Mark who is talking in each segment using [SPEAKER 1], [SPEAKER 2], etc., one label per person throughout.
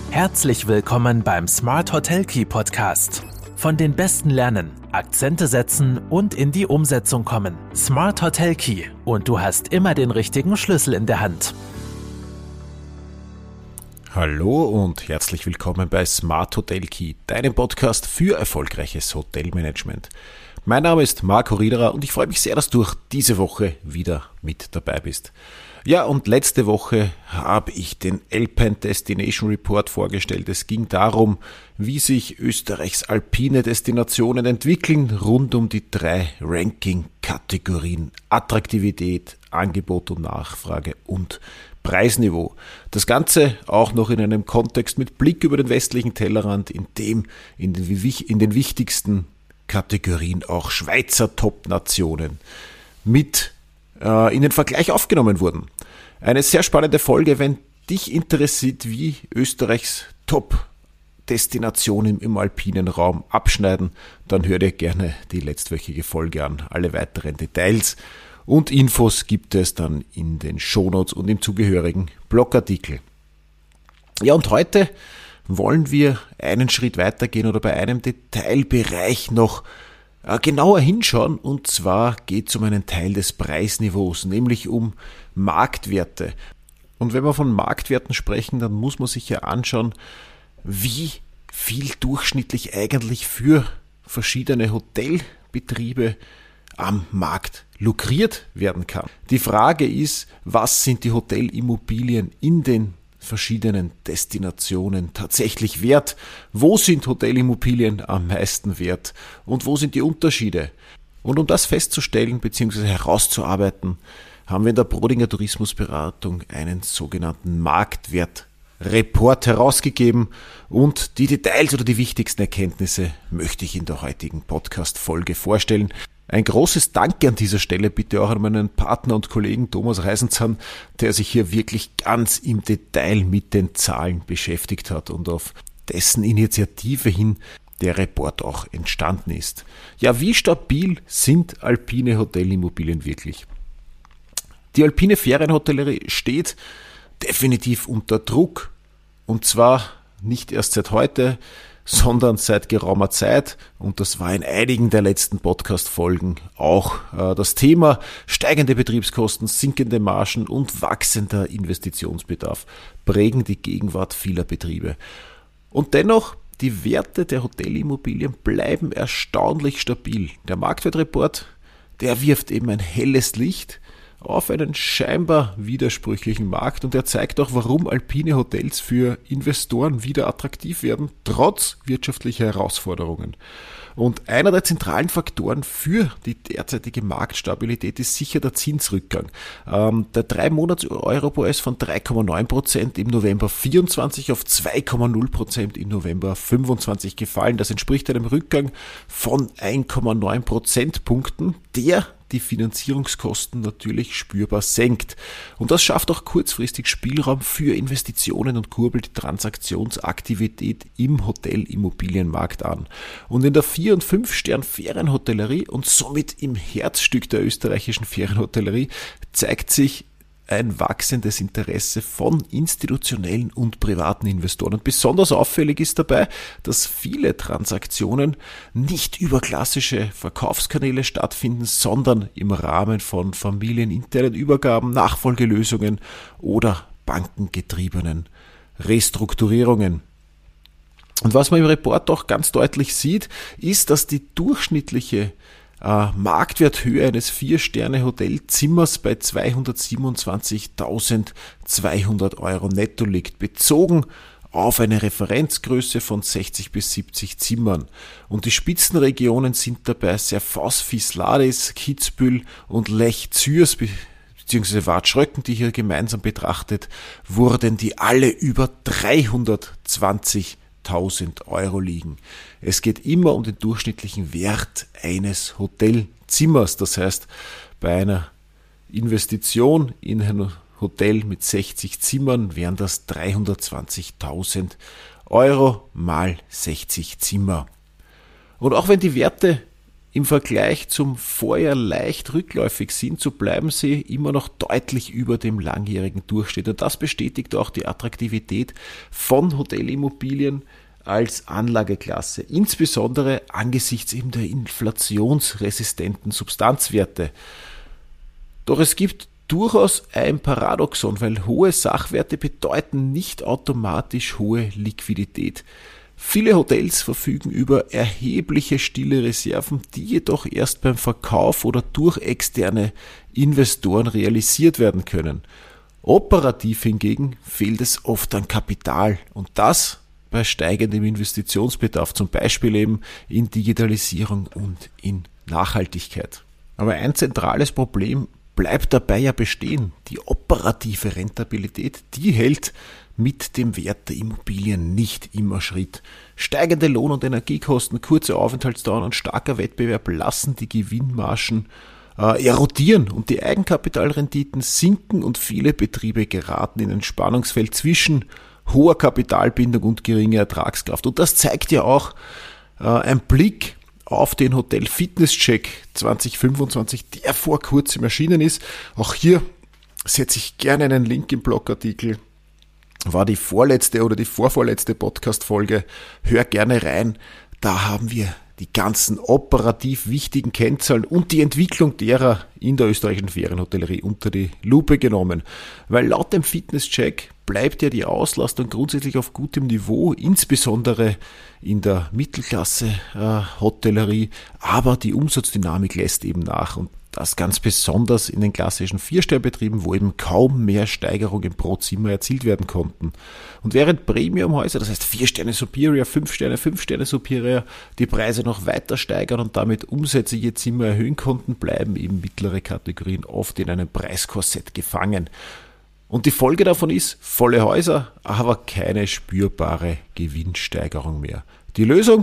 [SPEAKER 1] Herzlich willkommen beim Smart Hotel Key Podcast. Von den Besten lernen, Akzente setzen und in die Umsetzung kommen. Smart Hotel Key und du hast immer den richtigen Schlüssel in der Hand.
[SPEAKER 2] Hallo und herzlich willkommen bei Smart Hotel Key, deinem Podcast für erfolgreiches Hotelmanagement. Mein Name ist Marco Riederer und ich freue mich sehr, dass du diese Woche wieder mit dabei bist. Ja, und letzte Woche habe ich den Alpine Destination Report vorgestellt. Es ging darum, wie sich Österreichs alpine Destinationen entwickeln, rund um die 3 Ranking-Kategorien Attraktivität, Angebot und Nachfrage und Preisniveau. Das Ganze auch noch in einem Kontext mit Blick über den westlichen Tellerrand, in dem in den wichtigsten Kategorien auch Schweizer Top-Nationen mit in den Vergleich aufgenommen wurden. Eine sehr spannende Folge, wenn dich interessiert, wie Österreichs Top-Destinationen im alpinen Raum abschneiden, dann hör dir gerne die letztwöchige Folge an. Alle weiteren Details und Infos gibt es dann in den Shownotes und im zugehörigen Blogartikel. Ja, und heute wollen wir einen Schritt weitergehen oder bei einem Detailbereich noch genauer hinschauen, und zwar geht es um einen Teil des Preisniveaus, nämlich um Marktwerte. Und wenn wir von Marktwerten sprechen, dann muss man sich ja anschauen, wie viel durchschnittlich eigentlich für verschiedene Hotelbetriebe am Markt lukriert werden kann. Die Frage ist, was sind die Hotelimmobilien in den verschiedenen Destinationen tatsächlich wert? Wo sind Hotelimmobilien am meisten wert und wo sind die Unterschiede? Und um das festzustellen bzw. herauszuarbeiten, haben wir in der Brodinger Tourismusberatung einen sogenannten Marktwertreport herausgegeben, und die Details oder die wichtigsten Erkenntnisse möchte ich in der heutigen Podcast-Folge vorstellen. Ein großes Danke an dieser Stelle bitte auch an meinen Partner und Kollegen Thomas Reisenzahn, der sich hier wirklich ganz im Detail mit den Zahlen beschäftigt hat und auf dessen Initiative hin der Report auch entstanden ist. Ja, wie stabil sind alpine Hotelimmobilien wirklich? Die alpine Ferienhotellerie steht definitiv unter Druck, und zwar nicht erst seit heute, sondern seit geraumer Zeit, und das war in einigen der letzten Podcast-Folgen auch das Thema. Steigende Betriebskosten, sinkende Margen und wachsender Investitionsbedarf prägen die Gegenwart vieler Betriebe. Und dennoch, die Werte der Hotelimmobilien bleiben erstaunlich stabil. Der Marktwertreport, der wirft eben ein helles Licht auf einen scheinbar widersprüchlichen Markt, und er zeigt auch, warum alpine Hotels für Investoren wieder attraktiv werden, trotz wirtschaftlicher Herausforderungen. Und einer der zentralen Faktoren für die derzeitige Marktstabilität ist sicher der Zinsrückgang. Der 3-Monats-Euribor ist von 3,9% im November 24 auf 2,0% im November 25 gefallen. Das entspricht einem Rückgang von 1,9 Prozentpunkten, der die Finanzierungskosten natürlich spürbar senkt. Und das schafft auch kurzfristig Spielraum für Investitionen und kurbelt die Transaktionsaktivität im Hotelimmobilienmarkt an. Und in der 4- und 5-Stern-Ferienhotellerie und somit im Herzstück der österreichischen Ferienhotellerie zeigt sich ein wachsendes Interesse von institutionellen und privaten Investoren. Und besonders auffällig ist dabei, dass viele Transaktionen nicht über klassische Verkaufskanäle stattfinden, sondern im Rahmen von familieninternen Übergaben, Nachfolgelösungen oder bankengetriebenen Restrukturierungen. Und was man im Report auch ganz deutlich sieht, ist, dass die durchschnittliche Marktwerthöhe eines 4-Sterne-Hotelzimmers bei 227.200 Euro netto liegt, bezogen auf eine Referenzgröße von 60 bis 70 Zimmern. Und die Spitzenregionen sind dabei Serfaus, Visladis, Kitzbühel und Lech Zürs bzw. Watschröcken, die hier gemeinsam betrachtet wurden, die alle über 320.000 Euro liegen. Es geht immer um den durchschnittlichen Wert eines Hotelzimmers. Das heißt, bei einer Investition in ein Hotel mit 60 Zimmern wären das 320.000 Euro mal 60 Zimmer. Und auch wenn die Werte im Vergleich zum Vorjahr leicht rückläufig sind, so bleiben sie immer noch deutlich über dem langjährigen Durchschnitt. Und das bestätigt auch die Attraktivität von Hotelimmobilien als Anlageklasse, insbesondere angesichts eben der inflationsresistenten Substanzwerte. Doch es gibt durchaus ein Paradoxon, weil hohe Sachwerte bedeuten nicht automatisch hohe Liquidität. Viele Hotels verfügen über erhebliche stille Reserven, die jedoch erst beim Verkauf oder durch externe Investoren realisiert werden können. Operativ hingegen fehlt es oft an Kapital und das bei steigendem Investitionsbedarf, zum Beispiel eben in Digitalisierung und in Nachhaltigkeit. Aber ein zentrales Problem bleibt dabei ja bestehen. Die operative Rentabilität, die hält mit dem Wert der Immobilien nicht immer Schritt. Steigende Lohn- und Energiekosten, kurze Aufenthaltsdauern und starker Wettbewerb lassen die Gewinnmargen erodieren und die Eigenkapitalrenditen sinken und viele Betriebe geraten in ein Spannungsfeld zwischen hoher Kapitalbindung und geringer Ertragskraft. Und das zeigt ja auch ein Blick auf den Hotel Fitness Check 2025, der vor kurzem erschienen ist. Auch hier setze ich gerne einen Link im Blogartikel. War die vorletzte oder die vorvorletzte Podcast-Folge. Hör gerne rein. Da haben wir die ganzen operativ wichtigen Kennzahlen und die Entwicklung derer in der österreichischen Ferienhotellerie unter die Lupe genommen. Weil laut dem Fitness-Check bleibt ja die Auslastung grundsätzlich auf gutem Niveau, insbesondere in der Mittelklasse-Hotellerie, aber die Umsatzdynamik lässt eben nach und das ganz besonders in den klassischen 4-Sterne-Betrieben, wo eben kaum mehr Steigerungen pro Zimmer erzielt werden konnten. Und während Premium-Häuser, das heißt 4-Sterne Superior, 5-Sterne Superior, die Preise noch weiter steigern und damit Umsätze je Zimmer erhöhen konnten, bleiben eben mittlere Kategorien oft in einem Preiskorsett gefangen. Und die Folge davon ist volle Häuser, aber keine spürbare Gewinnsteigerung mehr. Die Lösung,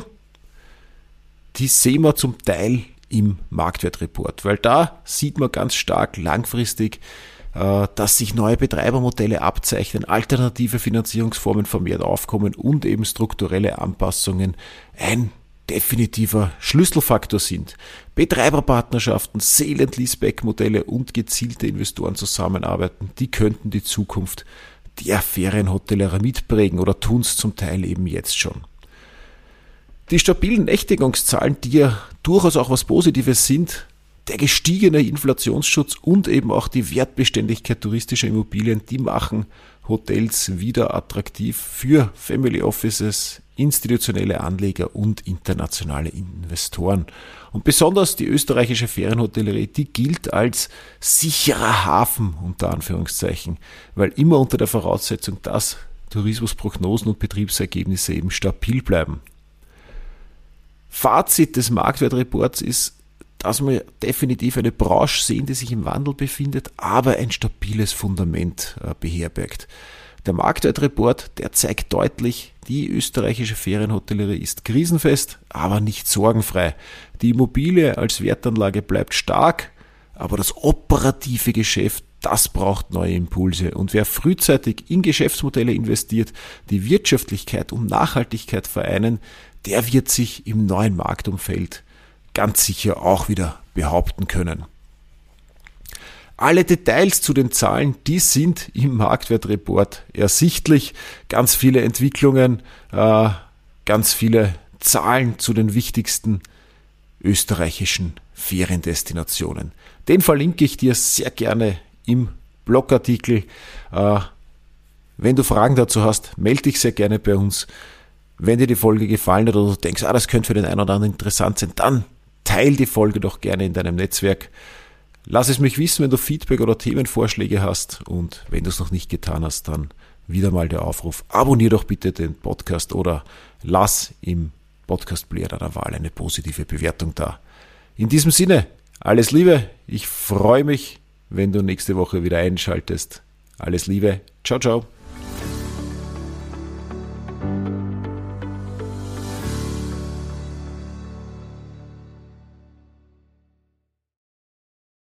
[SPEAKER 2] die sehen wir zum Teil im Marktwertreport, weil da sieht man ganz stark langfristig, dass sich neue Betreibermodelle abzeichnen, alternative Finanzierungsformen vermehrt aufkommen und eben strukturelle Anpassungen ein definitiver Schlüsselfaktor sind. Betreiberpartnerschaften, Sale- and Leaseback-Modelle und gezielte Investorenzusammenarbeiten, die könnten die Zukunft der Ferienhotellerie mitprägen oder tun es zum Teil eben jetzt schon. Die stabilen Nächtigungszahlen, die ja durchaus auch was Positives sind, der gestiegene Inflationsschutz und eben auch die Wertbeständigkeit touristischer Immobilien, die machen Hotels wieder attraktiv für Family Offices, institutionelle Anleger und internationale Investoren. Und besonders die österreichische Ferienhotellerie, die gilt als sicherer Hafen, unter Anführungszeichen, weil immer unter der Voraussetzung, dass Tourismusprognosen und Betriebsergebnisse eben stabil bleiben. Fazit des Marktwertreports ist, dass wir definitiv eine Branche sehen, die sich im Wandel befindet, aber ein stabiles Fundament beherbergt. Der Marktwertreport, der zeigt deutlich, die österreichische Ferienhotellerie ist krisenfest, aber nicht sorgenfrei. Die Immobilie als Wertanlage bleibt stark, aber das operative Geschäft, das braucht neue Impulse. Und wer frühzeitig in Geschäftsmodelle investiert, die Wirtschaftlichkeit und Nachhaltigkeit vereinen, der wird sich im neuen Marktumfeld ganz sicher auch wieder behaupten können. Alle Details zu den Zahlen, die sind im Marktwertreport ersichtlich. Ganz viele Entwicklungen, ganz viele Zahlen zu den wichtigsten österreichischen Feriendestinationen. Den verlinke ich dir sehr gerne im Blogartikel. Wenn du Fragen dazu hast, melde dich sehr gerne bei uns. Wenn dir die Folge gefallen hat oder du denkst, das könnte für den einen oder anderen interessant sein, dann teile die Folge doch gerne in deinem Netzwerk. Lass es mich wissen, wenn du Feedback oder Themenvorschläge hast und wenn du es noch nicht getan hast, dann wieder mal der Aufruf, abonniere doch bitte den Podcast oder lass im Podcast-Player deiner Wahl eine positive Bewertung da. In diesem Sinne, alles Liebe, ich freue mich, wenn du nächste Woche wieder einschaltest. Alles Liebe, ciao, ciao.